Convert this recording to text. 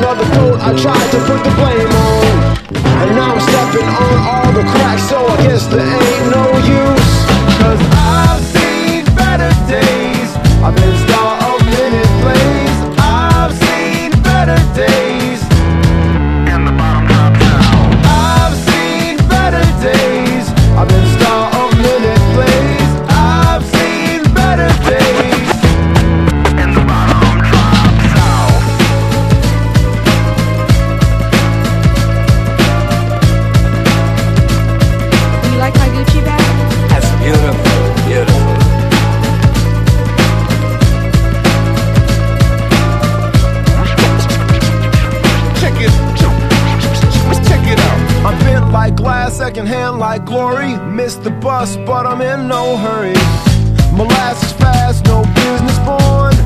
of the coat I tried to put the blame on. And now I'm stepping on all the cracks, so I guess there ain't no use. Cause I've seen better days, I've been star of minute plays. I've seen better days in the bottom drop down. I've seen better days, I've been star of minute plays. I've seen better days in the bottom drop down. You like my Gucci bag? That's beautiful, beautiful. Check it out. I'm bent like glass, secondhand like glory. Missed the bus, but I'm in no hurry. Molasses fast, no business born.